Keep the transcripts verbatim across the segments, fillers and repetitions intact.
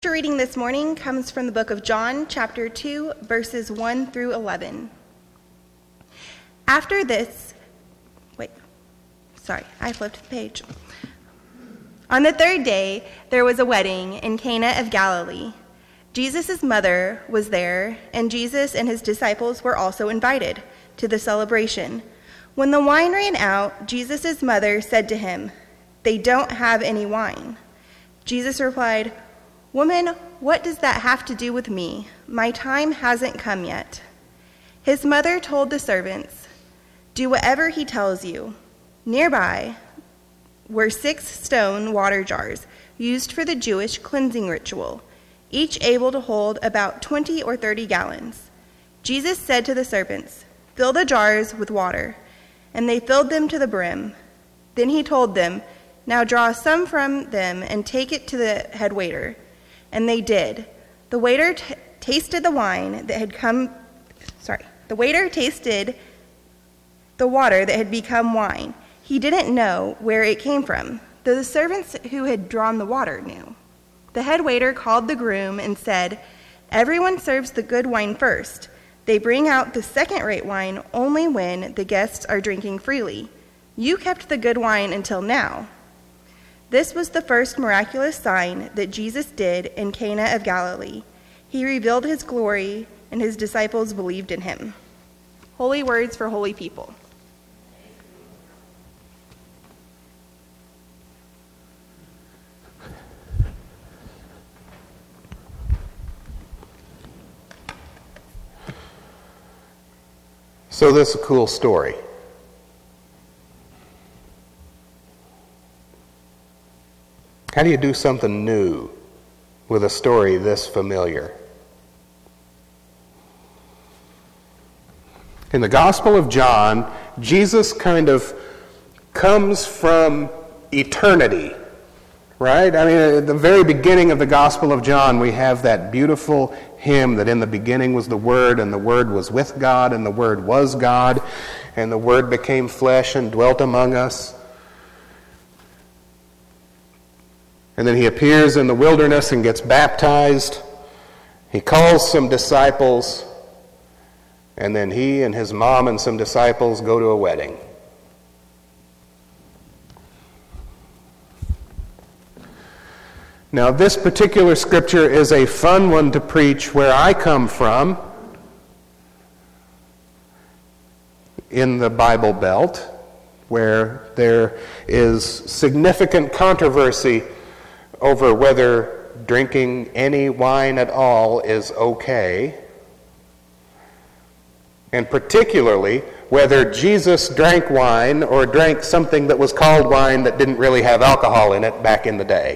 Scripture reading this morning comes from the book of John, chapter two, verses one through eleven. After this, wait, sorry, I flipped the page. On the third day, there was a wedding in Cana of Galilee. Jesus' mother was there, and Jesus and his disciples were also invited to the celebration. When the wine ran out, Jesus' mother said to him, "They don't have any wine." Jesus replied, "Woman, what does that have to do with me? My time hasn't come yet." His mother told the servants, "Do whatever he tells you." Nearby were six stone water jars used for the Jewish cleansing ritual, each able to hold about twenty or thirty gallons. Jesus said to the servants, "Fill the jars with water," and they filled them to the brim. Then he told them, "Now draw some from them and take it to the head waiter." And they did. The waiter t- tasted the wine that had come, sorry, the waiter tasted the water that had become wine. He didn't know where it came from, though the servants who had drawn the water knew. The head waiter called the groom and said, "Everyone serves the good wine first. They bring out the second-rate wine only when the guests are drinking freely. You kept the good wine until now." This was the first miraculous sign that Jesus did in Cana of Galilee. He revealed his glory, and his disciples believed in him. Holy words for holy people. So this is a cool story. How do you do something new with a story this familiar? In the Gospel of John, Jesus kind of comes from eternity, right? I mean, at the very beginning of the Gospel of John, we have that beautiful hymn that in the beginning was the Word, and the Word was with God, and the Word was God, and the Word became flesh and dwelt among us. And then he appears in the wilderness and gets baptized. He calls some disciples, and then he and his mom and some disciples go to a wedding. Now, this particular scripture is a fun one to preach where I come from, in the Bible Belt, where there is significant controversy over whether drinking any wine at all is okay, and particularly whether Jesus drank wine or drank something that was called wine that didn't really have alcohol in it back in the day.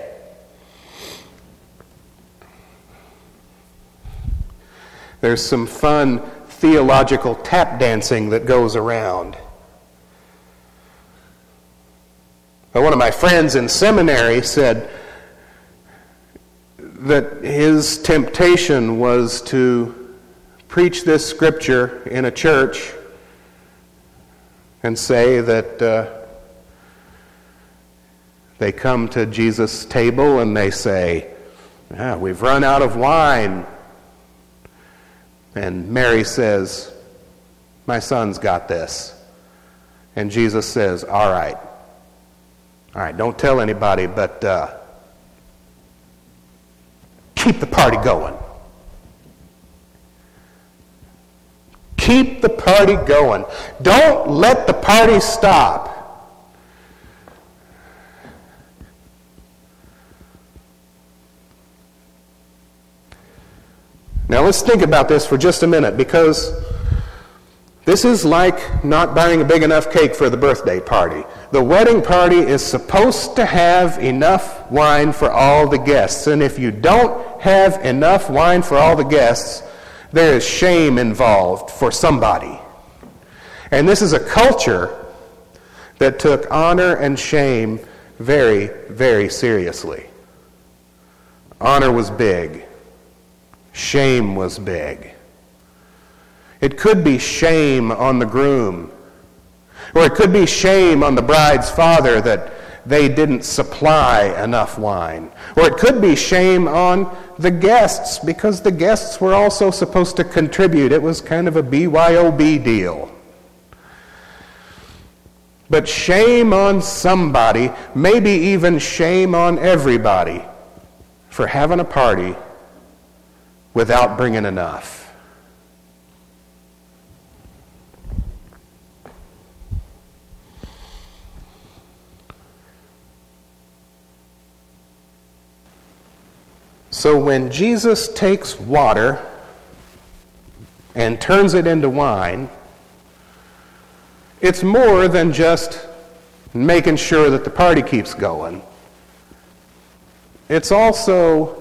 There's some fun theological tap dancing that goes around. But one of my friends in seminary said that his temptation was to preach this scripture in a church and say that uh, they come to Jesus' table and they say, ah, "We've run out of wine." And Mary says, "My son's got this." And Jesus says, all right, all right, don't tell anybody, but uh, keep the party going. Keep the party going. Don't let the party stop. Now let's think about this for just a minute, because this is like not buying a big enough cake for the birthday party. The wedding party is supposed to have enough wine for all the guests, and if you don't have enough wine for all the guests, there is shame involved for somebody. And this is a culture that took honor and shame very, very seriously. Honor was big. Shame was big. It could be shame on the groom, or it could be shame on the bride's father that they didn't supply enough wine. Or it could be shame on the guests, because the guests were also supposed to contribute. It was kind of a B Y O B deal. But shame on somebody, maybe even shame on everybody, for having a party without bringing enough. So when Jesus takes water and turns it into wine, it's more than just making sure that the party keeps going. It's also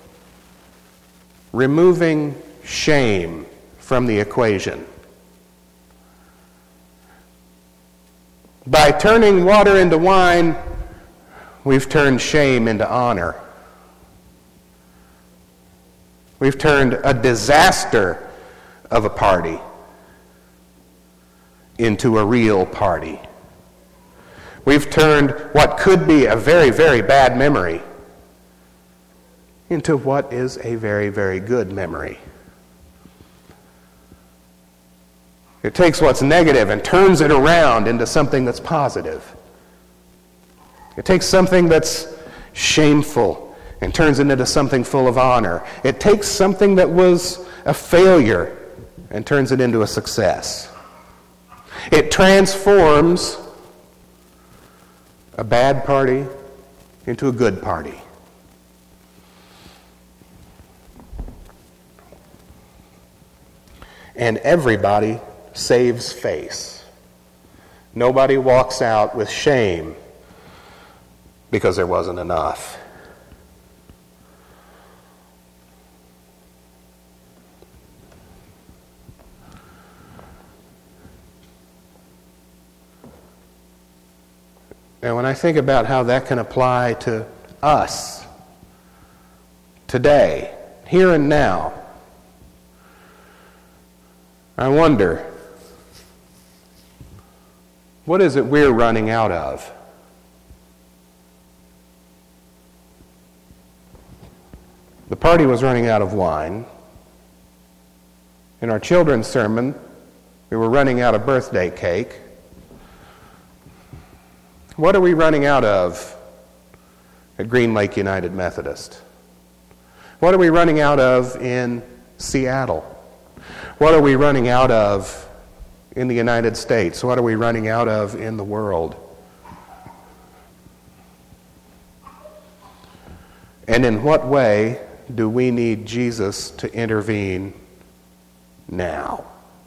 removing shame from the equation. By turning water into wine, we've turned shame into honor. We've turned a disaster of a party into a real party. We've turned what could be a very, very bad memory into what is a very, very good memory. It takes what's negative and turns it around into something that's positive. It takes something that's shameful and turns it into something full of honor. It takes something that was a failure and turns it into a success. It transforms a bad party into a good party. And everybody saves face. Nobody walks out with shame because there wasn't enough. Now, when I think about how that can apply to us today, here and now, I wonder, what is it we're running out of? The party was running out of wine. In our children's sermon, we were running out of birthday cake. What are we running out of at Green Lake United Methodist? What are we running out of in Seattle? What are we running out of in the United States? What are we running out of in the world? And in what way do we need Jesus to intervene now?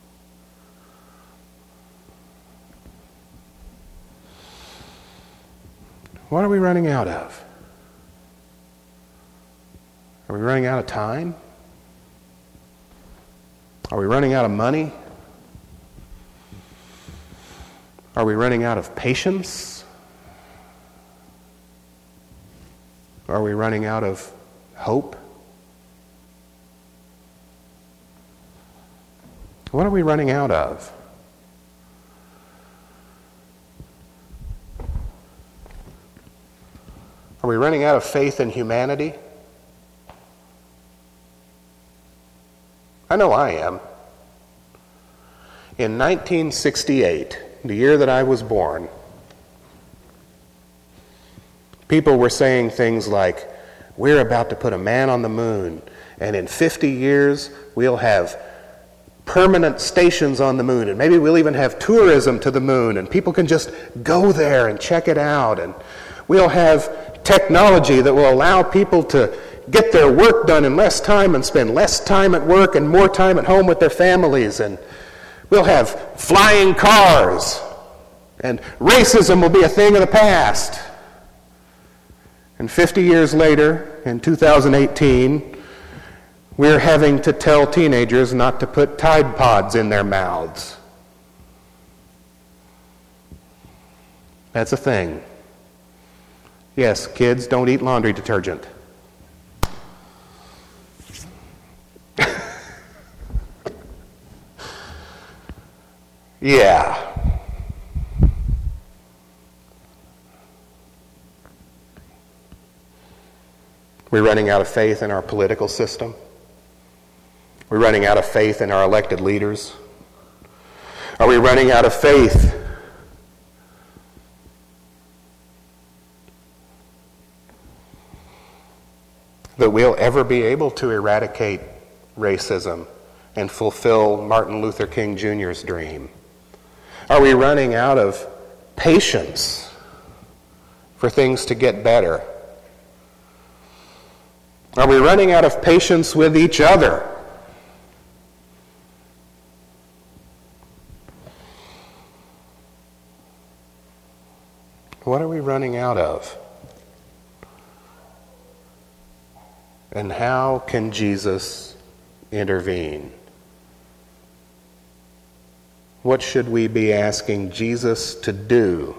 What are we running out of? Are we running out of time? Are we running out of money? Are we running out of patience? Are we running out of hope? What are we running out of? Are we running out of faith in humanity? I know I am. In nineteen sixty-eight, the year that I was born, people were saying things like, we're about to put a man on the moon, and in fifty years we'll have permanent stations on the moon, and maybe we'll even have tourism to the moon, and people can just go there and check it out, and we'll have technology that will allow people to get their work done in less time and spend less time at work and more time at home with their families, and we'll have flying cars, and racism will be a thing of the past. And fifty years later, in two thousand eighteen, we're having to tell teenagers not to put Tide Pods in their mouths. That's a thing. Yes, kids, don't eat laundry detergent. Yeah. We're running out of faith in our political system. We're running out of faith in our elected leaders. Are we running out of faith that we'll ever be able to eradicate racism and fulfill Martin Luther King Junior's dream? Are we running out of patience for things to get better? Are we running out of patience with each other? What are we running out of? And how can Jesus intervene? What should we be asking Jesus to do?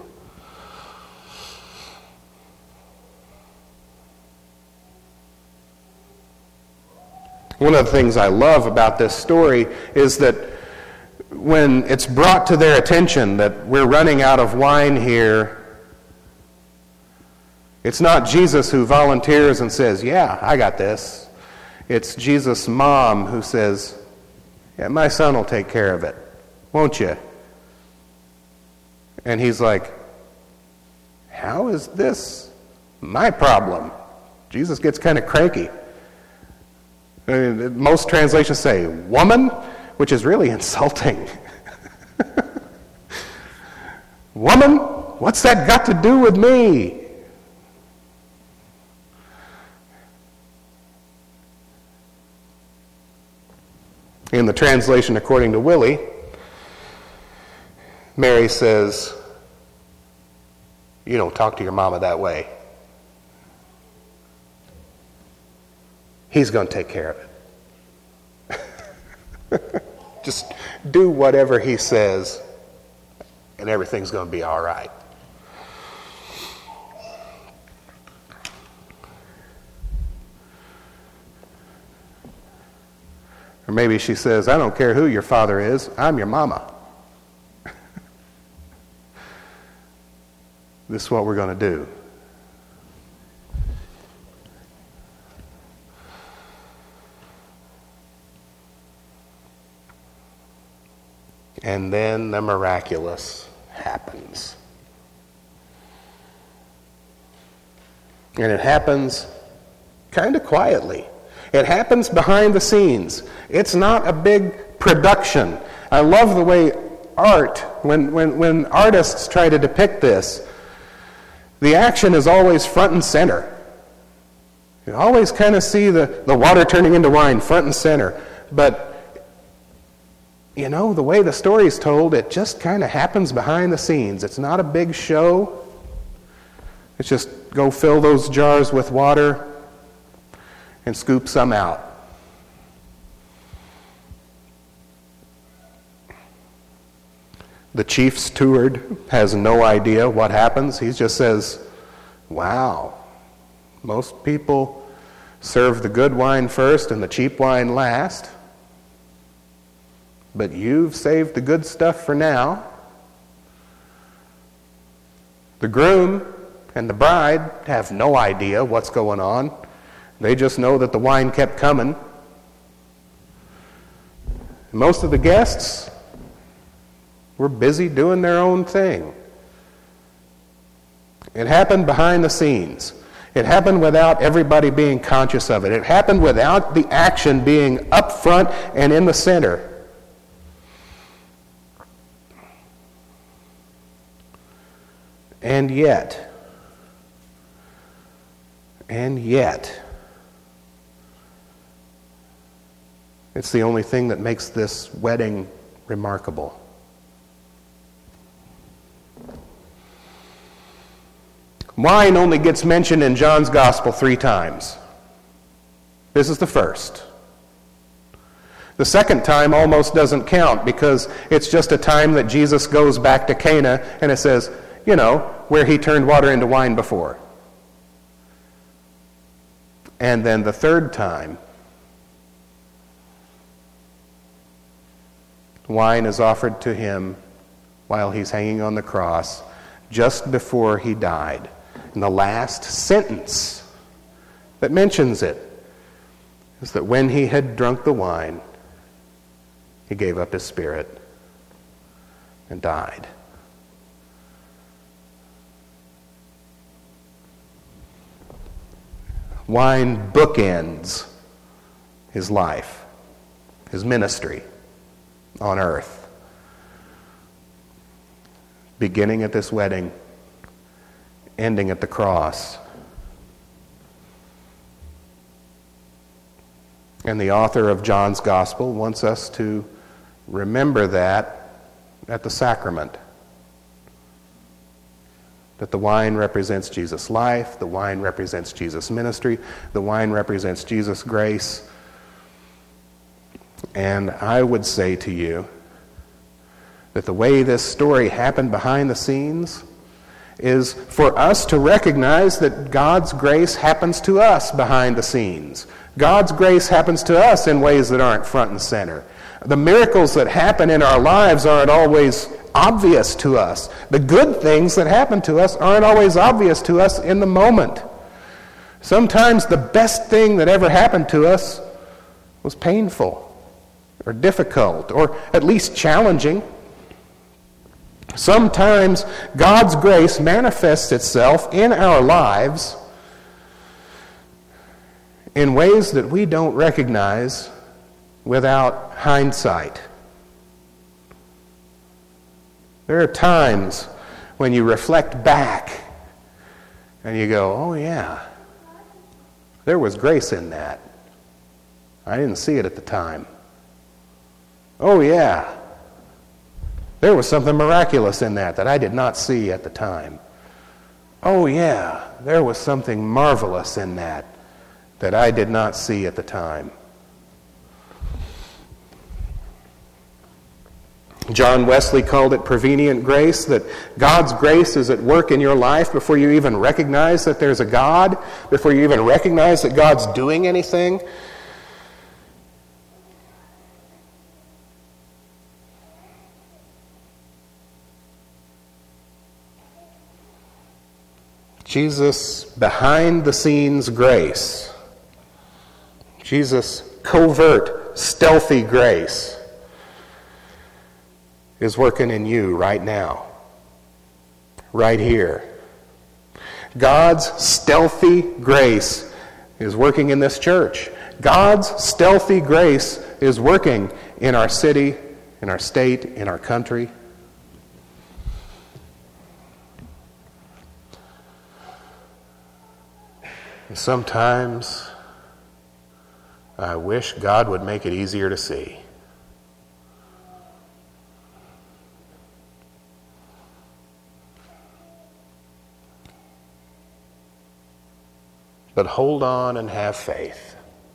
One of the things I love about this story is that when it's brought to their attention that we're running out of wine here, it's not Jesus who volunteers and says, yeah, I got this. It's Jesus' mom who says, yeah, my son will take care of it, won't you? And he's like, how is this my problem? Jesus gets kind of cranky. I mean, most translations say, woman, which is really insulting. Woman, what's that got to do with me? In the translation according to Willie, Mary says, you don't talk to your mama that way. He's going to take care of it. Just do whatever he says, and everything's going to be all right. Or maybe she says, I don't care who your father is, I'm your mama. This is what we're going to do. And then the miraculous happens. And it happens kind of quietly. It happens behind the scenes. It's not a big production. I love the way art, when, when, when artists try to depict this, the action is always front and center. You always kind of see the, the water turning into wine front and center. But, you know, the way the story is told, it just kind of happens behind the scenes. It's not a big show. It's just go fill those jars with water and scoop some out. The chief steward has no idea what happens. He just says, wow, most people serve the good wine first and the cheap wine last. But you've saved the good stuff for now. The groom and the bride have no idea what's going on. They just know that the wine kept coming. Most of the guests were busy doing their own thing. It happened behind the scenes. It happened without everybody being conscious of it. It happened without the action being up front and in the center. And yet, and yet, it's the only thing that makes this wedding remarkable. Wine only gets mentioned in John's Gospel three times. This is the first. The second time almost doesn't count because it's just a time that Jesus goes back to Cana and it says, you know, where he turned water into wine before. And then the third time, wine is offered to him while he's hanging on the cross just before he died. And the last sentence that mentions it is that when he had drunk the wine, he gave up his spirit and died. Wine bookends his life, his ministry on earth, beginning at this wedding, ending at the cross. And the author of John's Gospel wants us to remember that at the sacrament. That the wine represents Jesus' life, the wine represents Jesus' ministry, the wine represents Jesus' grace. And I would say to you that the way this story happened behind the scenes is for us to recognize that God's grace happens to us behind the scenes. God's grace happens to us in ways that aren't front and center. The miracles that happen in our lives aren't always obvious to us. The good things that happen to us aren't always obvious to us in the moment. Sometimes the best thing that ever happened to us was painful or difficult or at least challenging. Sometimes God's grace manifests itself in our lives in ways that we don't recognize without hindsight. There are times when you reflect back and you go, oh yeah, there was grace in that. I didn't see it at the time. Oh yeah, there was something miraculous in that that I did not see at the time. Oh yeah, there was something marvelous in that that I did not see at the time. John Wesley called it prevenient grace, that God's grace is at work in your life before you even recognize that there's a God, before you even recognize that God's doing anything. Jesus' behind-the-scenes grace, Jesus' covert, stealthy grace, is working in you right now, right here. God's stealthy grace is working in this church. God's stealthy grace is working in our city, in our state, in our country. And sometimes I wish God would make it easier to see. But hold on and have faith,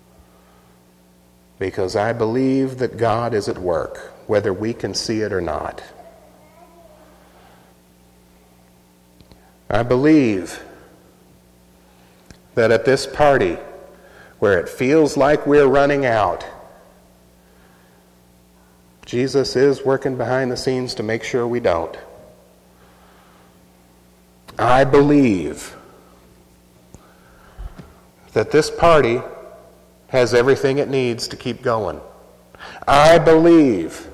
because I believe that God is at work, whether we can see it or not. I believe that at this party, where it feels like we're running out, Jesus is working behind the scenes to make sure we don't. I believe that this party has everything it needs to keep going. I believe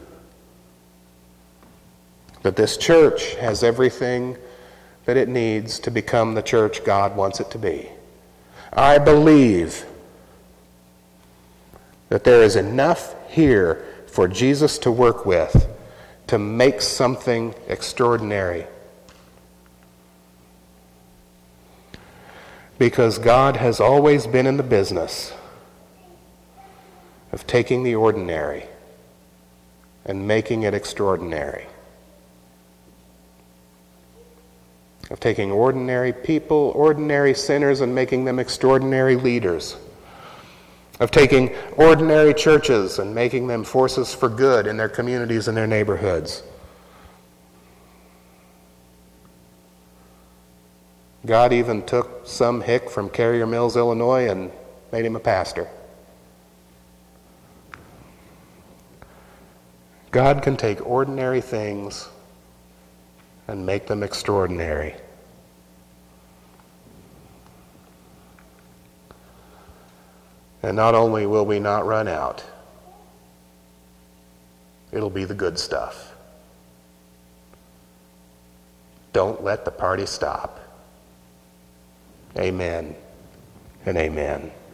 that this church has everything that it needs to become the church God wants it to be. I believe that there is enough here for Jesus to work with to make something extraordinary. Because God has always been in the business of taking the ordinary and making it extraordinary. Of taking ordinary people, ordinary sinners, and making them extraordinary leaders. Of taking ordinary churches and making them forces for good in their communities and their neighborhoods. God even took some hick from Carrier Mills, Illinois, and made him a pastor. God can take ordinary things and make them extraordinary. And not only will we not run out, it'll be the good stuff. Don't let the party stop. Amen and amen.